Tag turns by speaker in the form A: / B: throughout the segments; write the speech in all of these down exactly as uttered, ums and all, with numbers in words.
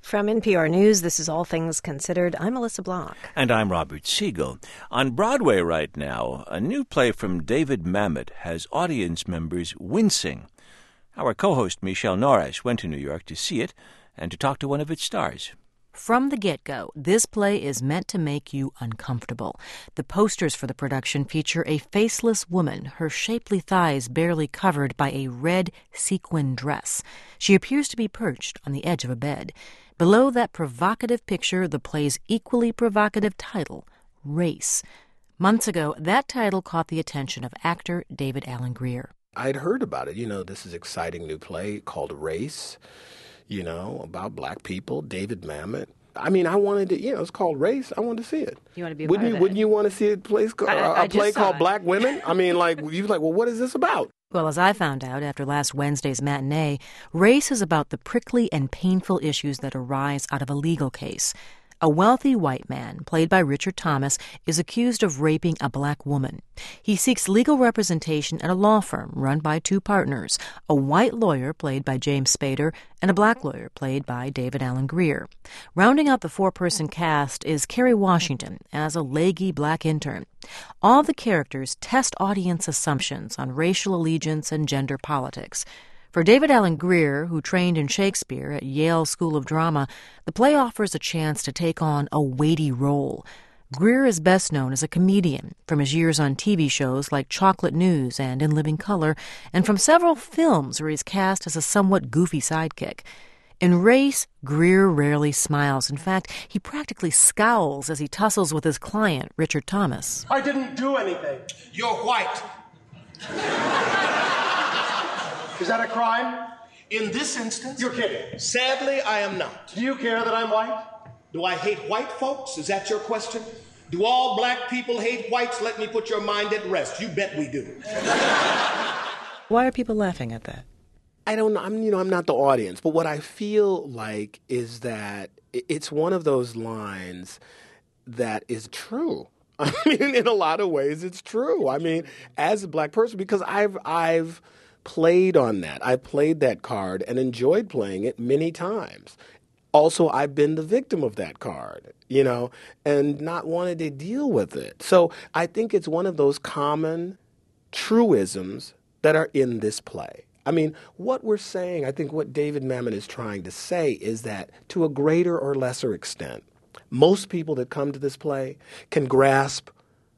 A: From N P R News, this is All Things Considered. I'm Melissa Block.
B: And I'm Robert Siegel. On Broadway right now, a new play from David Mamet has audience members wincing. Our co-host Michelle Norris went to New York to see it and to talk to one of its stars.
C: From the get-go, this play is meant to make you uncomfortable. The posters for the production feature a faceless woman, her shapely thighs barely covered by a red sequin dress. She appears to be perched on the edge of a bed. Below that provocative picture, the play's equally provocative title, Race. Months ago, that title caught the attention of actor David Alan Grier.
D: I'd heard about it. You know, this is an exciting new play called Race, you know, about black people, David Mamet. I mean, I wanted to, you know, it's called Race. I wanted to see it.
C: You want to be a
D: wouldn't
C: part
D: you,
C: of it?
D: Wouldn't you want to see a, place,
C: I, I,
D: a
C: I
D: play called
C: it.
D: Black Women? I mean, like, you was like, well, what is this about?
C: Well, as I found out after last Wednesday's matinee, Race is about the prickly and painful issues that arise out of a legal case. A wealthy white man, played by Richard Thomas, is accused of raping a black woman. He seeks legal representation at a law firm run by two partners, a white lawyer played by James Spader and a black lawyer played by David Alan Grier. Rounding out the four-person cast is Kerry Washington as a leggy black intern. All the characters test audience assumptions on racial allegiance and gender politics. For David Alan Grier, who trained in Shakespeare at Yale School of Drama, the play offers a chance to take on a weighty role. Grier is best known as a comedian from his years on T V shows like Chocolate News and In Living Color, and from several films where he's cast as a somewhat goofy sidekick. In Race, Grier rarely smiles. In fact, he practically scowls as he tussles with his client, Richard Thomas.
E: I didn't do anything.
F: You're white.
E: Is that a crime?
F: In this instance,
E: You're kidding.
F: sadly, I am not.
E: Do you care that I'm white?
F: Do I hate white folks? Is that your question? Do all black people hate whites? Let me put your mind at rest. You bet we do.
C: Why are people laughing at that?
D: I don't know. I'm, you know, I'm not the audience, but what I feel like is that it's one of those lines that is true. I mean, in a lot of ways, it's true. I mean, as a black person, because I've, I've played on that. I played that card and enjoyed playing it many times. Also, I've been the victim of that card, you know, and not wanted to deal with it. So I think it's one of those common truisms that are in this play. I mean, what we're saying, I think what David Mamet is trying to say is that to a greater or lesser extent, most people that come to this play can grasp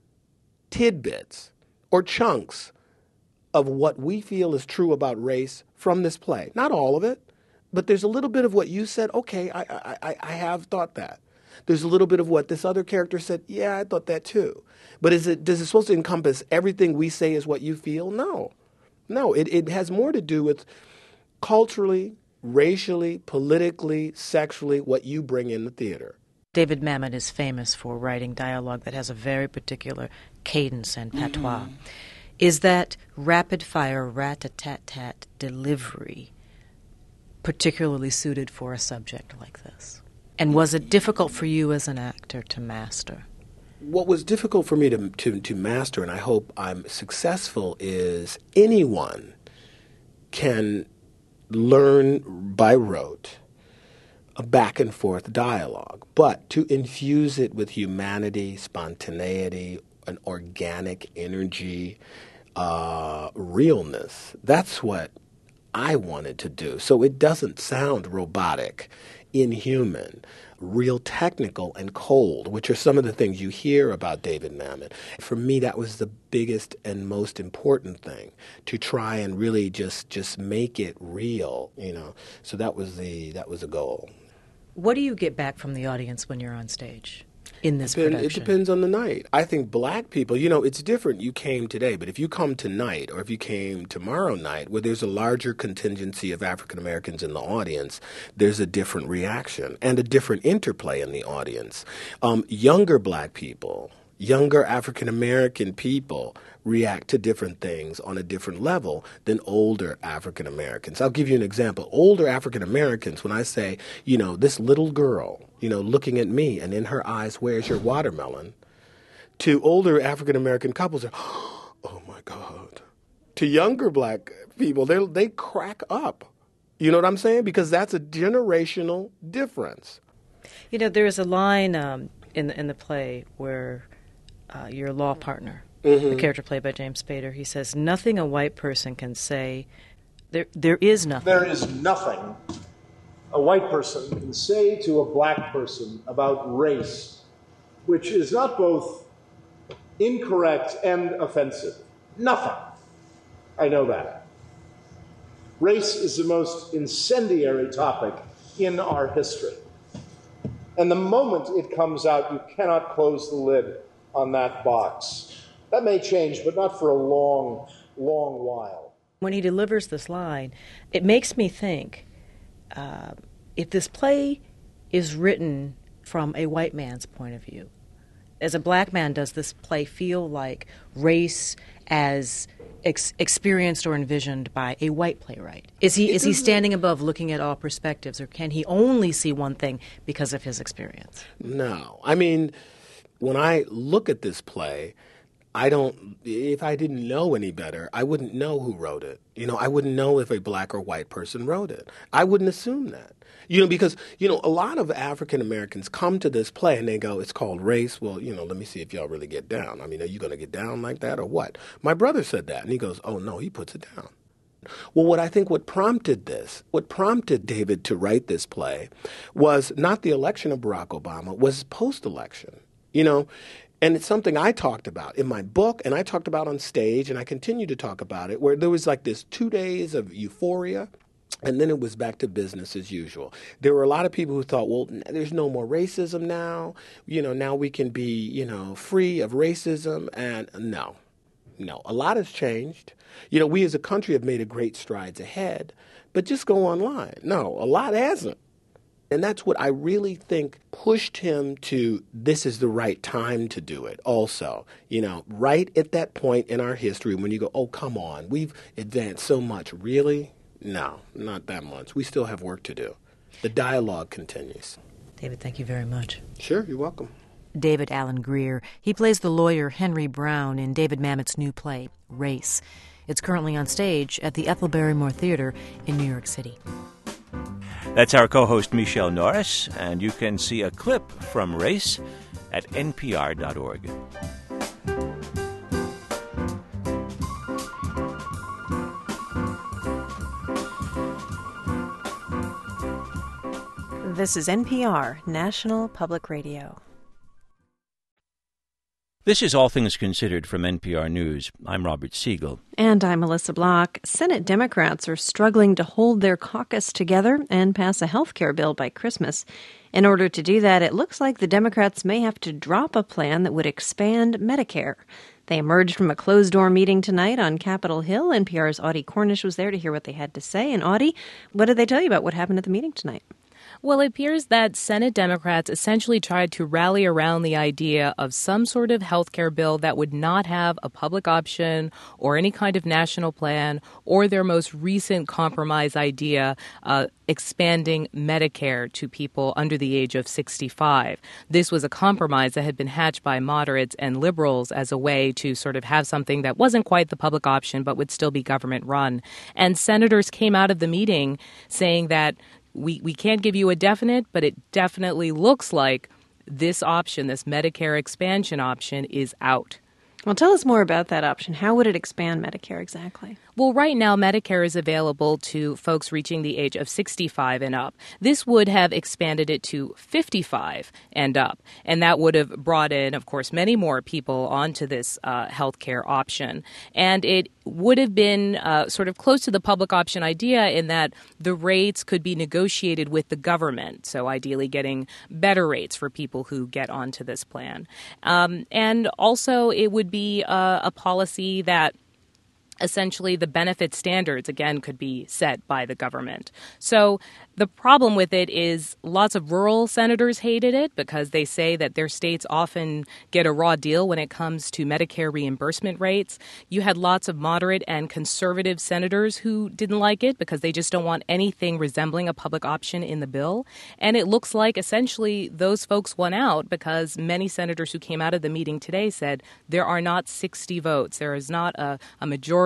D: tidbits or chunks of what we feel is true about race from this play. Not all of it, but there's a little bit of what you said, okay, I, I, I have thought that. There's a little bit of what this other character said, yeah, I thought that too. But is it does it supposed to encompass everything we say is what you feel? No. No, it, it has more to do with culturally, racially, politically, sexually, what you bring in the theater.
C: David Mamet is famous for writing dialogue that has a very particular cadence and patois. Mm-hmm. Is that rapid-fire, rat-a-tat-tat delivery particularly suited for a subject like this? And was it difficult for you as an actor to master?
D: What was difficult for me to, to, to master, and I hope I'm successful, is anyone can learn by rote a back-and-forth dialogue, but to infuse it with humanity, spontaneity, an organic energy, uh, realness. That's what I wanted to do. So it doesn't sound robotic, inhuman, real technical and cold, which are some of the things you hear about David Mamet. For me, that was the biggest and most important thing, to try and really just just make it real, you know. So that was the that was the goal.
C: What do you get back from the audience when you're on stage in this
D: Depend,
C: production?
D: It depends on the night. I think black people, you know, it's different. You came today, but if you come tonight or if you came tomorrow night where there's a larger contingency of African Americans in the audience, there's a different reaction and a different interplay in the audience. Um, younger black people, younger African American people react to different things on a different level than older African Americans. I'll give you an example. Older African Americans, when I say, you know, this little girl, you know, looking at me and in her eyes, where's your watermelon? To older African American couples, are, oh my God. To younger black people, they they crack up. You know what I'm saying? Because that's a generational difference.
C: You know, there's a line um, in the, in the play where uh, your law partner, mm-hmm. the character played by James Spader, he says, nothing a white person can say, there there is nothing.
E: There is nothing a white person can say to a black person about race, which is not both incorrect and offensive. Nothing. I know that. Race is the most incendiary topic in our history. And the moment it comes out, you cannot close the lid on that box. That may change, but not for a long, long while.
C: When he delivers this line, it makes me think, uh, if this play is written from a white man's point of view, as a black man, does this play feel like race as ex- experienced or envisioned by a white playwright? Is he is he standing above looking at all perspectives, or can he only see one thing because of his experience?
D: No. I mean, when I look at this play, I don't, if I didn't know any better, I wouldn't know who wrote it. You know, I wouldn't know if a black or white person wrote it. I wouldn't assume that. You know, because, you know, a lot of African Americans come to this play and they go, it's called Race. Well, you know, let me see if y'all really get down. I mean, are you going to get down like that or what? My brother said that, and he goes, oh, no, he puts it down. Well, what I think what prompted this, what prompted David to write this play was not the election of Barack Obama, was post-election, you know. And it's something I talked about in my book, and I talked about on stage, and I continue to talk about it, where there was like this two days of euphoria, and then it was back to business as usual. There were a lot of people who thought, well, there's no more racism now. You know, now we can be, you know, free of racism. And no, no, a lot has changed. You know, we as a country have made a great strides ahead, but just go online. No, a lot hasn't. And that's what I really think pushed him to, this is the right time to do it also. You know, right at that point in our history when you go, oh, come on, we've advanced so much. Really? No, not that much. We still have work to do. The dialogue continues.
C: David, thank you very much.
D: Sure, you're welcome.
C: David Alan Grier. He plays the lawyer Henry Brown in David Mamet's new play, Race. It's currently on stage at the Ethel Barrymore Theater in New York City.
B: That's our co-host Michelle Norris, and you can see a clip from Race at N P R dot org.
A: This is N P R, National Public Radio.
B: This is All Things Considered from N P R News. I'm Robert Siegel.
A: And I'm Melissa Block. Senate Democrats are struggling to hold their caucus together and pass a health care bill by Christmas. In order to do that, it looks like the Democrats may have to drop a plan that would expand Medicare. They emerged from a closed-door meeting tonight on Capitol Hill. N P R's Audie Cornish was there to hear what they had to say. And Audie, what did they tell you about what happened at the meeting tonight?
G: Well, it appears that Senate Democrats essentially tried to rally around the idea of some sort of health care bill that would not have a public option or any kind of national plan, or their most recent compromise idea, uh, expanding Medicare to people under the age of sixty-five. This was a compromise that had been hatched by moderates and liberals as a way to sort of have something that wasn't quite the public option but would still be government run. And senators came out of the meeting saying that We we can't give you a definite, but it definitely looks like this option, this Medicare expansion option, is out.
A: Well, tell us more about that option. How would it expand Medicare exactly?
G: Well, right now, Medicare is available to folks reaching the age of sixty-five and up. This would have expanded it to fifty-five and up, and that would have brought in, of course, many more people onto this uh, health care option. And it would have been uh, sort of close to the public option idea in that the rates could be negotiated with the government, so ideally getting better rates for people who get onto this plan. Um, and also, it would be uh, a policy that essentially the benefit standards, again, could be set by the government. So the problem with it is lots of rural senators hated it because they say that their states often get a raw deal when it comes to Medicare reimbursement rates. You had lots of moderate and conservative senators who didn't like it because they just don't want anything resembling a public option in the bill. And it looks like essentially those folks won out because many senators who came out of the meeting today said there are not sixty votes. There is not a, a majority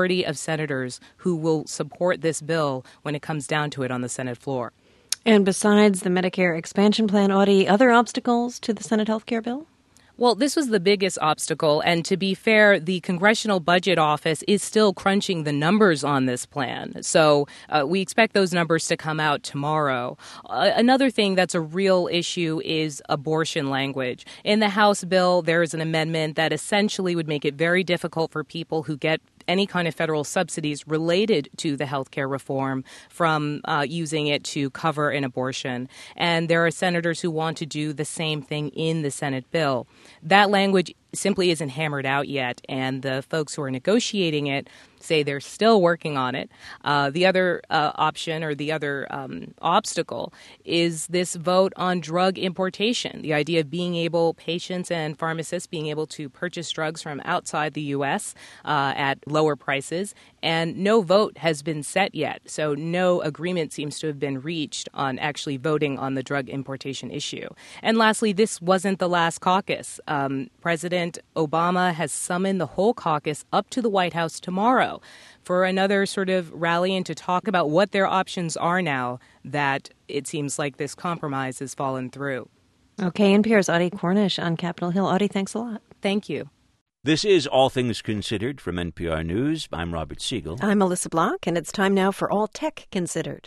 G: majority of senators who will support this bill when it comes down to it on the Senate floor.
A: And besides the Medicare expansion plan, Audie, other obstacles to the Senate health care bill?
G: Well, this was the biggest obstacle, and to be fair, the Congressional Budget Office is still crunching the numbers on this plan. So uh, we expect those numbers to come out tomorrow. Uh, another thing that's a real issue is abortion language. In the House bill, there is an amendment that essentially would make it very difficult for people who get any kind of federal subsidies related to the health care reform from uh, using it to cover an abortion. And there are senators who want to do the same thing in the Senate bill. That language simply isn't hammered out yet, and the folks who are negotiating it say they're still working on it. Uh, the other uh, option or the other um, obstacle is this vote on drug importation, the idea of being able, patients and pharmacists being able to purchase drugs from outside the U S uh, at lower prices, and no vote has been set yet. So no agreement seems to have been reached on actually voting on the drug importation issue. And lastly, this wasn't the last caucus. Um, President Obama has summoned the whole caucus up to the White House tomorrow for another sort of rally and to talk about what their options are now that it seems like this compromise has fallen through.
A: Okay, N P R's Audie Cornish on Capitol Hill. Audie, thanks a lot.
G: Thank you.
B: This is All Things Considered from N P R News. I'm Robert Siegel.
A: I'm Melissa Block, and it's time now for All Tech Considered.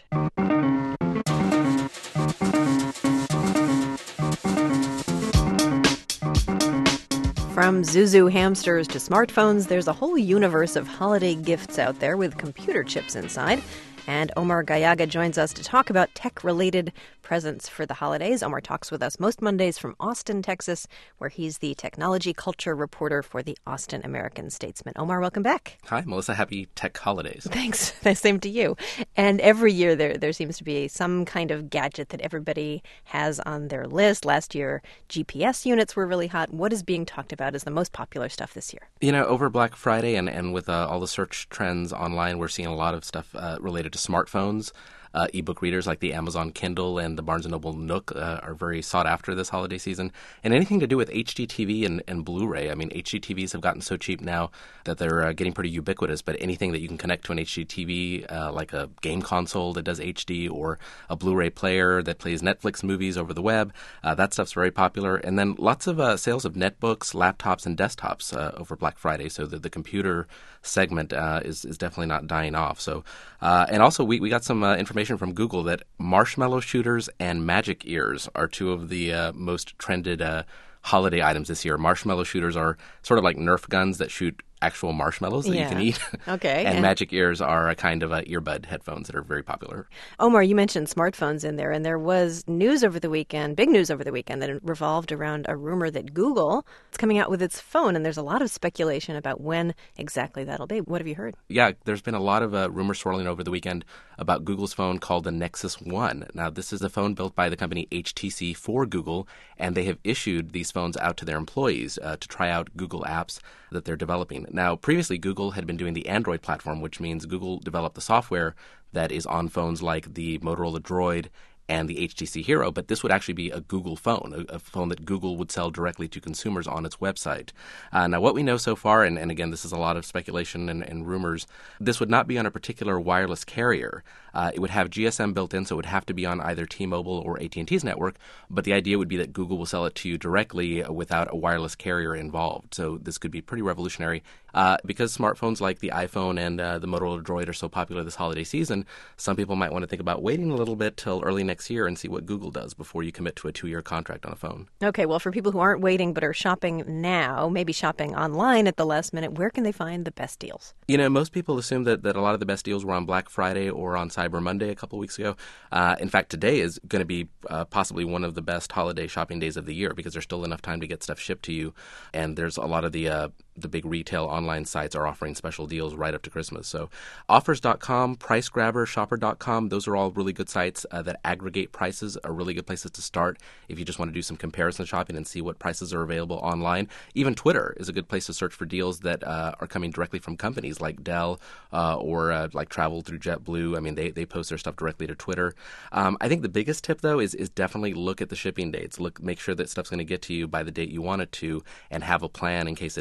A: From Zuzu hamsters to smartphones, there's a whole universe of holiday gifts out there with computer chips inside. And Omar Gallaga joins us to talk about tech-related presents for the holidays. Omar talks with us most Mondays from Austin, Texas, where he's the technology culture reporter for the Austin American-Statesman. Omar, welcome back.
H: Hi, Melissa. Happy tech holidays.
A: Thanks. Same to you. And every year there there seems to be some kind of gadget that everybody has on their list. Last year, G P S units were really hot. What is being talked about as the most popular stuff this year?
H: You know, over Black Friday and, and with uh, all the search trends online, we're seeing a lot of stuff uh, related to smartphones. Uh, ebook readers like the Amazon Kindle and the Barnes and Noble Nook uh, are very sought after this holiday season. And anything to do with H D T V and, and Blu-ray. I mean, H D T Vs have gotten so cheap now that they're uh, getting pretty ubiquitous. But anything that you can connect to an H D T V, uh, like a game console that does H D or a Blu-ray player that plays Netflix movies over the web, uh, that stuff's very popular. And then lots of uh, sales of netbooks, laptops, and desktops uh, over Black Friday. So the, the computer segment uh, is, is definitely not dying off. So, uh, and also we, we got some uh, information from Google that marshmallow shooters and magic ears are two of the uh, most trended uh, holiday items this year. Marshmallow shooters are sort of like Nerf guns that shoot actual marshmallows that
A: yeah.
H: you can eat.
A: Okay.
H: and,
A: and
H: magic ears are a kind of uh, earbud headphones that are very popular.
A: Omar, you mentioned smartphones in there, and there was news over the weekend, big news over the weekend, that revolved around a rumor that Google is coming out with its phone, and there's a lot of speculation about when exactly that'll be. What have you heard?
H: Yeah, there's been a lot of uh, rumors swirling over the weekend about Google's phone called the Nexus One. Now, this is a phone built by the company H T C for Google, and they have issued these phones out to their employees uh, to try out Google apps that they're developing. Now, previously, Google had been doing the Android platform, which means Google developed the software that is on phones like the Motorola Droid and the H T C Hero, but this would actually be a Google phone, a, a phone that Google would sell directly to consumers on its website. Uh, now, what we know so far, and, and again, this is a lot of speculation and, and rumors, this would not be on a particular wireless carrier. Uh, it would have G S M built in, so it would have to be on either T-Mobile or A T and T's network, but the idea would be that Google will sell it to you directly without a wireless carrier involved. So this could be pretty revolutionary. Uh, because smartphones like the iPhone and uh, the Motorola Droid are so popular this holiday season, some people might want to think about waiting a little bit till early next year and see what Google does before you commit to a two-year contract on a phone.
A: Okay, well, for people who aren't waiting but are shopping now, maybe shopping online at the last minute, where can they find the best deals?
H: You know, most people assume that, that a lot of the best deals were on Black Friday or on Cyber Monday a couple weeks ago. Uh, in fact, today is going to be uh, possibly one of the best holiday shopping days of the year because there's still enough time to get stuff shipped to you, and there's a lot of the uh, the big retail online sites are offering special deals right up to Christmas. So offers dot com, PriceGrabber, Shopper dot com, those are all really good sites uh, that aggregate prices, are really good places to start if you just want to do some comparison shopping and see what prices are available online. Even Twitter is a good place to search for deals that uh, are coming directly from companies like Dell uh, or uh, like Travel through JetBlue. I mean, they, they post their stuff directly to Twitter. Um, I think the biggest tip, though, is is definitely look at the shipping dates. Look, make sure that stuff's going to get to you by the date you want it to and have a plan in case it doesn't.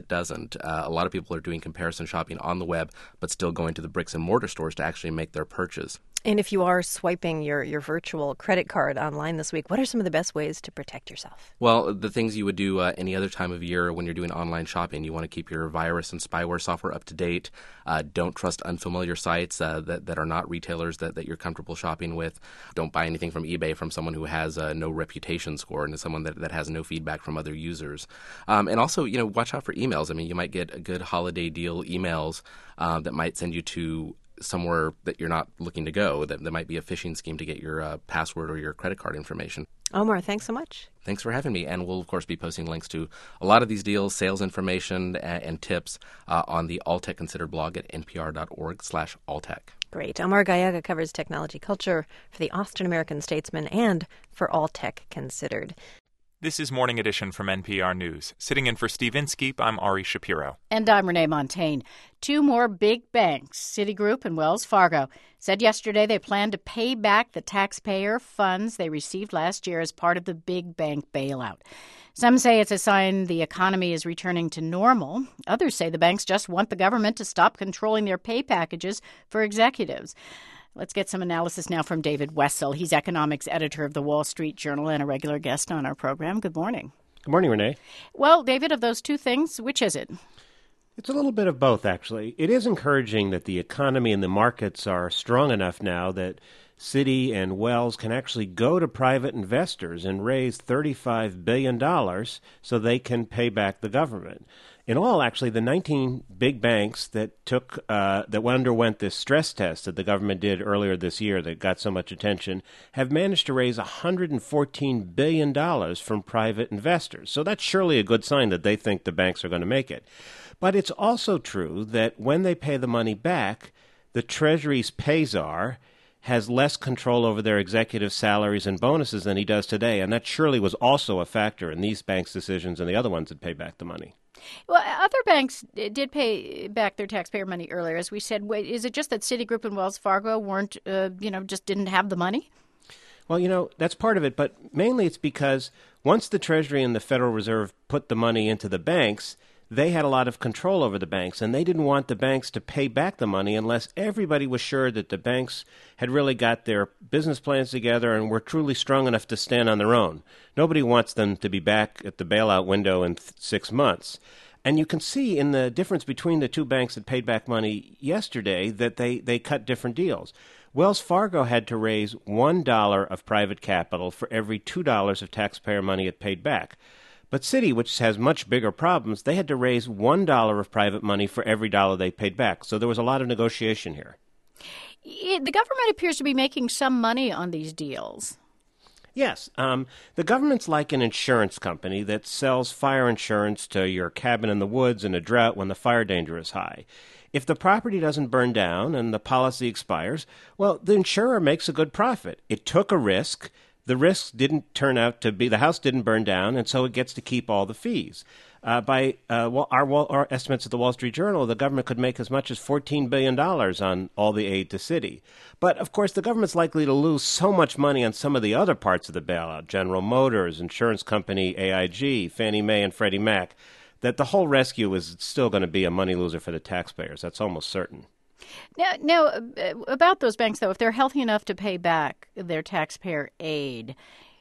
H: inefficient. Uh, a lot of people are doing comparison shopping on the web, but still going to the bricks and mortar stores to actually make their purchase.
A: And if you are swiping your, your virtual credit card online this week, what are some of the best ways to protect yourself?
H: Well, the things you would do uh, any other time of year when you're doing online shopping. You want to keep your virus and spyware software up to date. Uh, don't trust unfamiliar sites uh, that, that are not retailers that, that you're comfortable shopping with. Don't buy anything from eBay from someone who has uh, no reputation score and someone that, that has no feedback from other users. Um, and also, you know, watch out for emails. I mean, you might get a good holiday deal emails uh, that might send you to somewhere that you're not looking to go. That, that might be a phishing scheme to get your uh, password or your credit card information.
A: Omar, thanks so much.
H: Thanks for having me. And we'll, of course, be posting links to a lot of these deals, sales information, and, and tips uh, on the All Tech Considered blog at npr.org slash alltech.
A: Great. Omar Gallaga covers technology culture for the Austin American Statesman and for All Tech Considered.
I: This is Morning Edition from N P R News. Sitting in for Steve Inskeep, I'm Ari Shapiro.
J: And I'm Renee Montaigne. Two more big banks, Citigroup and Wells Fargo, said yesterday they plan to pay back the taxpayer funds they received last year as part of the big bank bailout. Some say it's a sign the economy is returning to normal. Others say the banks just want the government to stop controlling their pay packages for executives. Let's get some analysis now from David Wessel. He's economics editor of the Wall Street Journal and a regular guest on our program. Good morning.
K: Good morning, Renee.
J: Well, David, of those two things, which is it?
K: It's a little bit of both, actually. It is encouraging that the economy and the markets are strong enough now that Citi and Wells can actually go to private investors and raise thirty-five billion dollars so they can pay back the government. In all, actually, the nineteen big banks that took uh, that underwent this stress test that the government did earlier this year that got so much attention have managed to raise one hundred fourteen billion dollars from private investors. So that's surely a good sign that they think the banks are going to make it. But it's also true that when they pay the money back, the Treasury's pay czar has less control over their executive salaries and bonuses than he does today. And that surely was also a factor in these banks' decisions and the other ones that pay back the money.
J: Well, other banks did pay back their taxpayer money earlier, as we said. Wait, is it just that Citigroup and Wells Fargo weren't, uh, you know, just didn't have the money?
K: Well, you know, that's part of it. But mainly it's because once the Treasury and the Federal Reserve put the money into the banks, they had a lot of control over the banks, and they didn't want the banks to pay back the money unless everybody was sure that the banks had really got their business plans together and were truly strong enough to stand on their own. Nobody wants them to be back at the bailout window in th- six months. And you can see in the difference between the two banks that paid back money yesterday that they, they cut different deals. Wells Fargo had to raise one dollar of private capital for every two dollars of taxpayer money it paid back. But Citi, which has much bigger problems, they had to raise one dollar of private money for every dollar they paid back. So there was a lot of negotiation here.
J: It, the government appears to be making some money on these deals.
K: Yes. Um, the government's like an insurance company that sells fire insurance to your cabin in the woods in a drought when the fire danger is high. If the property doesn't burn down and the policy expires, well, the insurer makes a good profit. It took a risk. The risks didn't turn out to be, the house didn't burn down, and so it gets to keep all the fees. Uh, by uh, well, our, our estimates at the Wall Street Journal, the government could make as much as fourteen billion dollars on all the aid to Citi. But, of course, the government's likely to lose so much money on some of the other parts of the bailout, General Motors, insurance company A I G, Fannie Mae, and Freddie Mac, that the whole rescue is still going to be a money loser for the taxpayers. That's almost certain.
J: Now, now, about those banks, though, if they're healthy enough to pay back their taxpayer aid,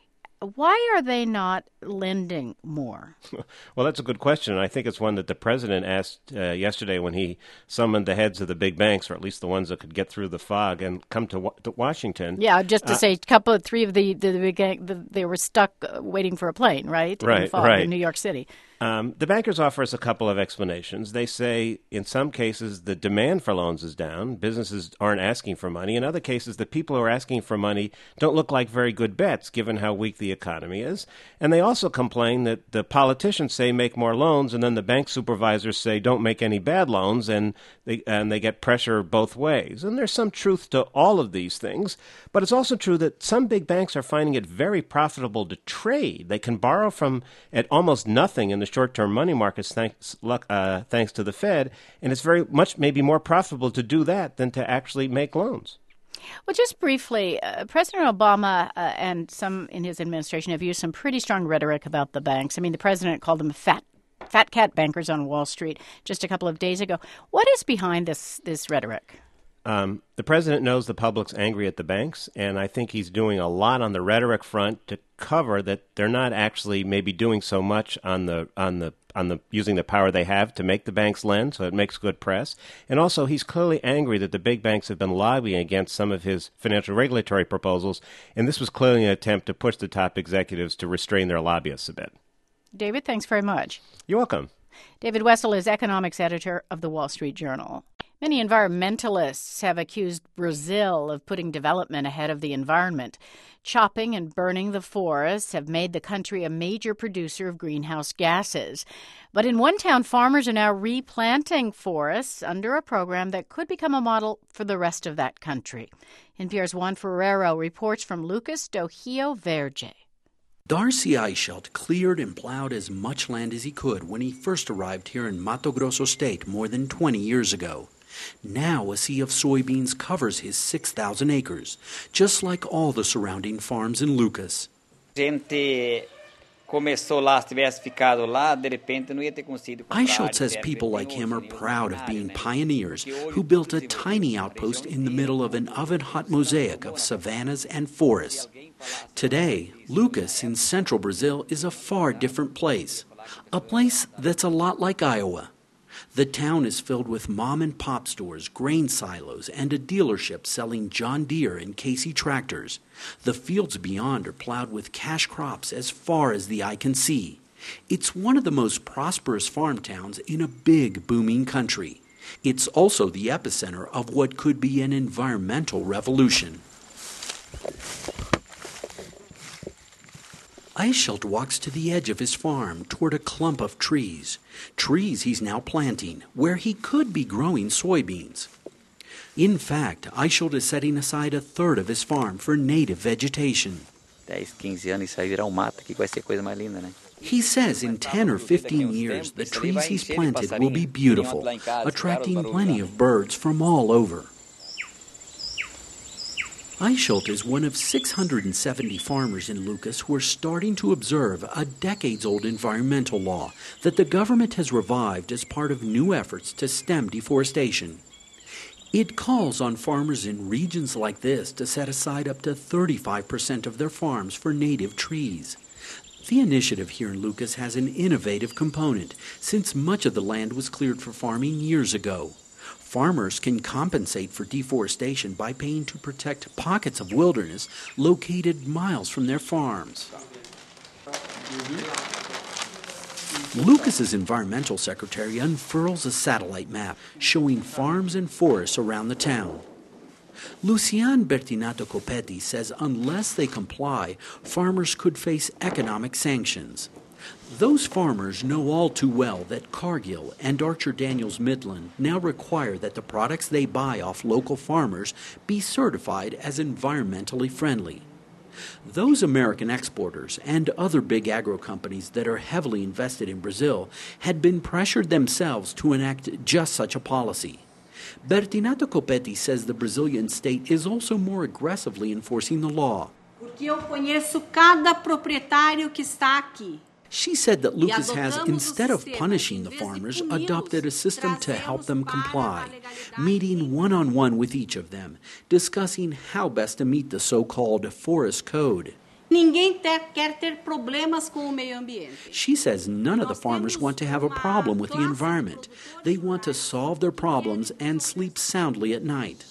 J: why are they not lending more?
K: Well, that's a good question, and I think it's one that the president asked uh, yesterday when he summoned the heads of the big banks, or at least the ones that could get through the fog and come to, to Washington.
J: Yeah, just to
K: uh,
J: say, a couple of three of the the, the big the, they were stuck waiting for a plane, right?
K: Right,
J: in the fog
K: right.
J: in New York City.
K: Um, the bankers offer us a couple of explanations. They say in some cases the demand for loans is down. Businesses aren't asking for money. In other cases, the people who are asking for money don't look like very good bets given how weak the economy is. And they also complain that the politicians say make more loans, and then the bank supervisors say don't make any bad loans, and they, and they get pressure both ways. And there's some truth to all of these things. But it's also true that some big banks are finding it very profitable to trade. They can borrow from at almost nothing in the short-term money markets thanks, uh, thanks to the Fed, and it's very much maybe more profitable to do that than to actually make loans.
J: Well, just briefly, uh, President Obama uh, and some in his administration have used some pretty strong rhetoric about the banks. I mean, the president called them fat fat cat bankers on Wall Street just a couple of days ago. What is behind this this rhetoric?
K: Um, the president knows the public's angry at the banks, and I think he's doing a lot on the rhetoric front to cover that they're not actually maybe doing so much on the on the on the using the power they have to make the banks lend, so it makes good press. And also, he's clearly angry that the big banks have been lobbying against some of his financial regulatory proposals, and this was clearly an attempt to push the top executives to restrain their lobbyists a bit.
J: David, thanks very much.
K: You're welcome.
J: David Wessel is economics editor of the Wall Street Journal. Many environmentalists have accused Brazil of putting development ahead of the environment. Chopping and burning the forests have made the country a major producer of greenhouse gases. But in one town, farmers are now replanting forests under a program that could become a model for the rest of that country. N P R's Juan Ferrero reports from Lucas do Rio Verde.
L: Darcy Eichelt cleared and plowed as much land as he could when he first arrived here in Mato Grosso State more than twenty years ago. Now a sea of soybeans covers his six thousand acres, just like all the surrounding farms in Lucas.
M: Eichelt
L: says people like him are proud of being pioneers who built a tiny outpost in the middle of an oven-hot mosaic of savannas and forests. Today, Lucas in central Brazil is a far different place, a place that's a lot like Iowa. The town is filled with mom-and-pop stores, grain silos, and a dealership selling John Deere and Casey tractors. The fields beyond are plowed with cash crops as far as the eye can see. It's one of the most prosperous farm towns in a big, booming country. It's also the epicenter of what could be an environmental revolution. Eichelt walks to the edge of his farm toward a clump of trees. Trees he's now planting, where he could be growing soybeans. In fact, Eichelt is setting aside a third of his farm for native vegetation. He says in ten or fifteen years, the trees he's planted will be beautiful, attracting plenty of birds from all over. Eichelt is one of six hundred seventy farmers in Lucas who are starting to observe a decades-old environmental law that the government has revived as part of new efforts to stem deforestation. It calls on farmers in regions like this to set aside up to thirty-five percent of their farms for native trees. The initiative here in Lucas has an innovative component, since much of the land was cleared for farming years ago. Farmers can compensate for deforestation by paying to protect pockets of wilderness located miles from their farms. Lucas's environmental secretary unfurls a satellite map showing farms and forests around the town. Lucian Bertinato Copetti says unless they comply, farmers could face economic sanctions. Those farmers know all too well that Cargill and Archer Daniels Midland now require that the products they buy off local farmers be certified as environmentally friendly. Those American exporters and other big agro companies that are heavily invested in Brazil had been pressured themselves to enact just such a policy. Bertinato Copetti says the Brazilian state is also more aggressively enforcing the law.
N: Porque eu conheço cada proprietário que está aqui.
L: She said that Lucas has, instead of punishing the farmers, adopted a system to help them comply, meeting one-on-one with each of them, discussing how best to meet the so-called forest code.
N: Ninguém quer ter problemas com o meio ambiente.
L: She says none of the farmers want to have a problem with the environment. They want to solve their problems and sleep soundly at night.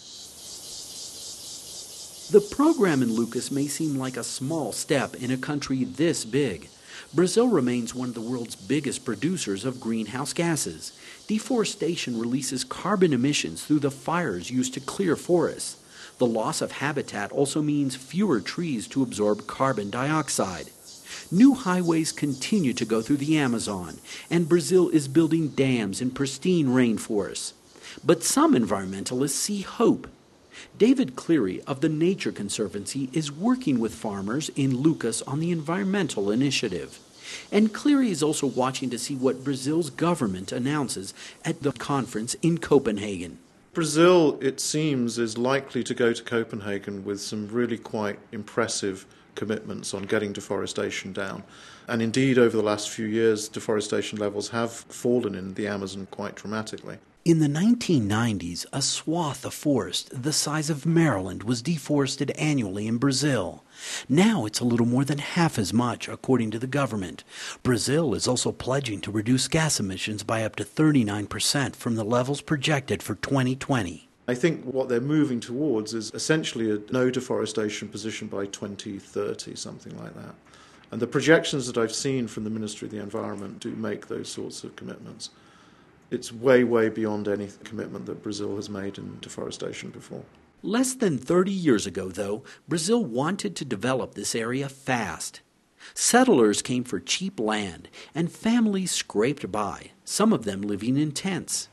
L: The program in Lucas may seem like a small step in a country this big. Brazil remains one of the world's biggest producers of greenhouse gases. Deforestation releases carbon emissions through the fires used to clear forests. The loss of habitat also means fewer trees to absorb carbon dioxide. New highways continue to go through the Amazon, and Brazil is building dams in pristine rainforests. But some environmentalists see hope. David Cleary of the Nature Conservancy is working with farmers in Lucas on the environmental initiative. And Cleary is also watching to see what Brazil's government announces at the conference in Copenhagen.
O: Brazil, it seems, is likely to go to Copenhagen with some really quite impressive
M: commitments on getting deforestation down. And indeed, over the last few years, deforestation levels have fallen in the Amazon quite dramatically.
L: In the nineteen nineties, a swath of forest the size of Maryland was deforested annually in Brazil. Now it's a little more than half as much, according to the government. Brazil is also pledging to reduce gas emissions by up to thirty-nine percent from the levels projected for twenty twenty.
M: I think what they're moving towards is essentially a no deforestation position by twenty thirty, something like that. And the projections that I've seen from the Ministry of the Environment do make those sorts of commitments. It's way, way beyond any commitment that Brazil has made in deforestation before.
L: Less than thirty years ago, though, Brazil wanted to develop this area fast. Settlers came for cheap land, and families scraped by, some of them living in tents.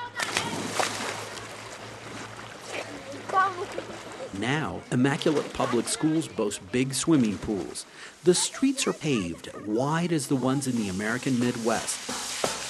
L: Now, immaculate public schools boast big swimming pools. The streets are paved, wide as the ones in the American Midwest.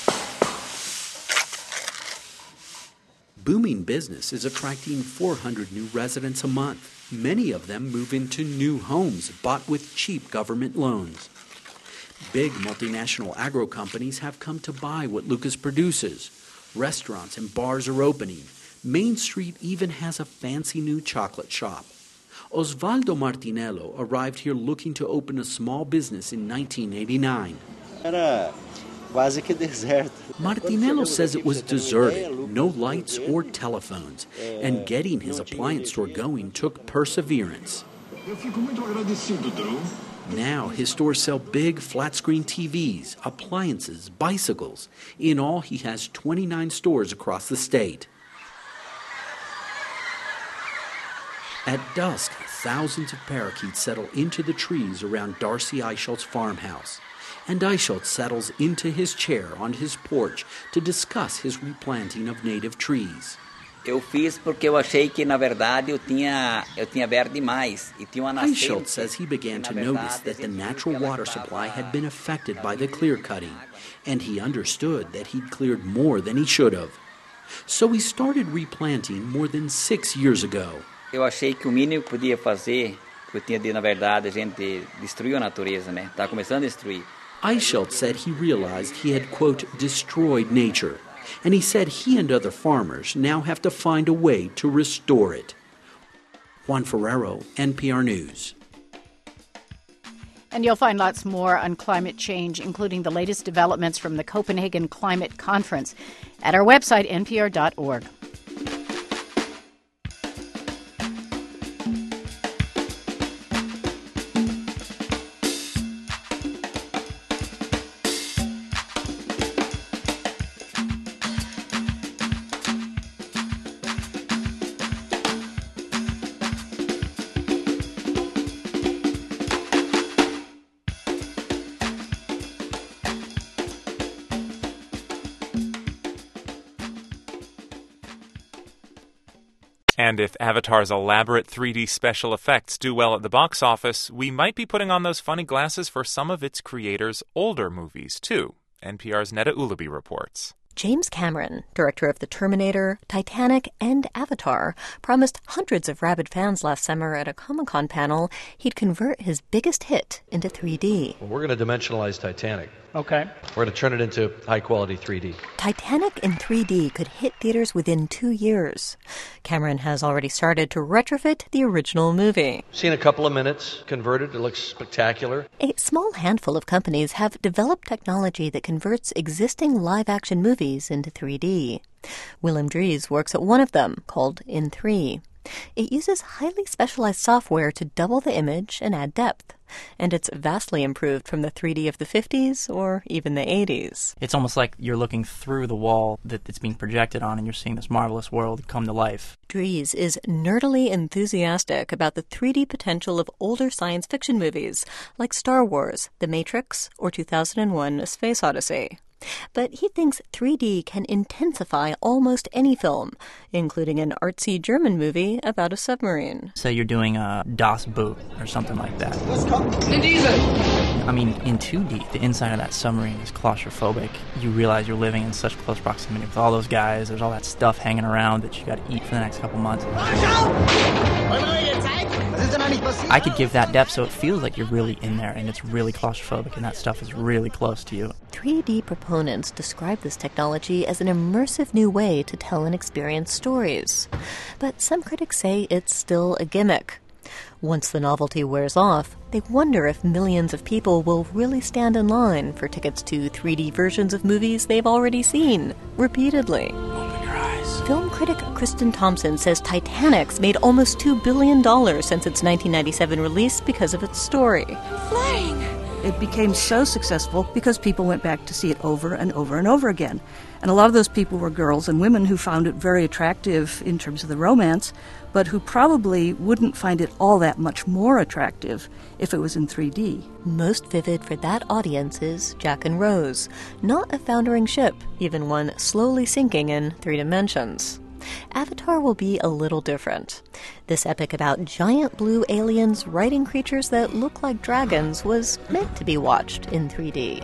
L: Booming business is attracting four hundred new residents a month. Many of them move into new homes bought with cheap government loans. Big multinational agro companies have come to buy what Lucas produces. Restaurants and bars are opening. Main Street even has a fancy new chocolate shop. Osvaldo Martinello arrived here looking to open a small business in nineteen eighty-nine.
O: Era quase que deserto.
L: Martinello says it was deserted, no lights or telephones, and getting his appliance store going took perseverance. Now his stores sell big flat-screen T Vs, appliances, bicycles. In all, he has twenty-nine stores across the state. At dusk, thousands of parakeets settle into the trees around Darcy Eichelt's farmhouse. And Eichelt settles into his chair on his porch to discuss his replanting of native trees.
P: Eu fiz porque eu achei que, na verdade, eu tinha, eu tinha verde demais. E tinha uma nascente.
L: Eichelt says he began to notice that the natural water supply had been affected by the clear cutting, and he understood that he'd cleared more than he should have. So he started replanting more than six years ago.
P: Eu achei que o mínimo que podia fazer, que eu tinha de, na verdade, a gente destruiu a natureza, né? Tá começando a destruir.
L: Eichelt said he realized he had, quote, destroyed nature, and he said he and other farmers now have to find a way to restore it. Juan Ferrero, N P R News.
J: And you'll find lots more on climate change, including the latest developments from the Copenhagen Climate Conference, at our website, N P R dot org.
I: And if Avatar's elaborate three D special effects do well at the box office, we might be putting on those funny glasses for some of its creators' older movies, too. N P R's Neda Ulaby reports.
Q: James Cameron, director of The Terminator, Titanic, and Avatar, promised hundreds of rabid fans last summer at a Comic-Con panel he'd convert his biggest hit into three D.
R: Well, we're going to dimensionalize Titanic.
J: Okay.
R: We're going to turn it into high-quality three D.
Q: Titanic in three D could hit theaters within two years. Cameron has already started to retrofit the original movie.
R: Seen a couple of minutes converted. It looks spectacular.
Q: A small handful of companies have developed technology that converts existing live-action movies into three D. Willem Dries works at one of them, called In three. It uses highly specialized software to double the image and add depth. And it's vastly improved from the three D of the fifties or even the eighties.
S: It's almost like you're looking through the wall that it's being projected on and you're seeing this marvelous world come to life.
Q: Dries is nerdily enthusiastic about the three D potential of older science fiction movies like Star Wars, The Matrix, or two thousand one: A Space Odyssey. But he thinks three D can intensify almost any film, including an artsy German movie about a submarine.
S: Say you're doing a Das Boot or something like that.
T: Let's come. Vin Diesel!
S: I mean, in two D, the inside of that submarine is claustrophobic. You realize you're living in such close proximity with all those guys. There's all that stuff hanging around that you got to eat for the next couple months. I could give that depth so it feels like you're really in there and it's really claustrophobic and that stuff is really close to you.
Q: three D proponents describe this technology as an immersive new way to tell and experience stories. But some critics say it's still a gimmick. Once the novelty wears off, they wonder if millions of people will really stand in line for tickets to three D versions of movies they've already seen, repeatedly.
S: Open your eyes.
Q: Film critic Kristen Thompson says Titanic's made almost two billion dollars since its nineteen ninety-seven release because of its story.
T: Flying! It became so successful because people went back to see it over and over and over again. And a lot of those people were girls and women who found it very attractive in terms of the romance, but who probably wouldn't find it all that much more attractive if it was in three D.
Q: Most vivid for that audience is Jack and Rose, not a foundering ship, even one slowly sinking in three dimensions. Avatar will be a little different. This epic about giant blue aliens riding creatures that look like dragons was meant to be watched in three D.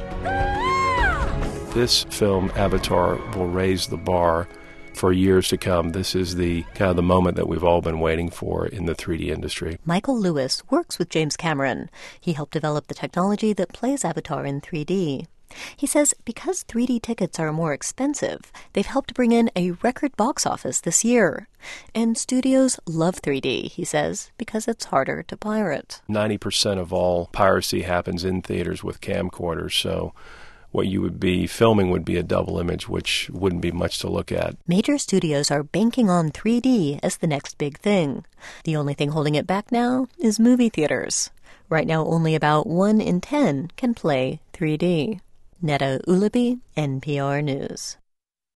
U: This film, Avatar, will raise the bar for years to come. This is the kind of the moment that we've all been waiting for in the three D industry.
Q: Michael Lewis works with James Cameron. He helped develop the technology that plays Avatar in three D. He says because three D tickets are more expensive, they've helped bring in a record box office this year. And studios love three D, he says, because it's harder to pirate.
U: ninety percent of all piracy happens in theaters with camcorders, so what you would be filming would be a double image, which wouldn't be much to look at.
Q: Major studios are banking on three D as the next big thing. The only thing holding it back now is movie theaters. Right now, only about one in ten can play three D. Netta Ulaby, N P R News.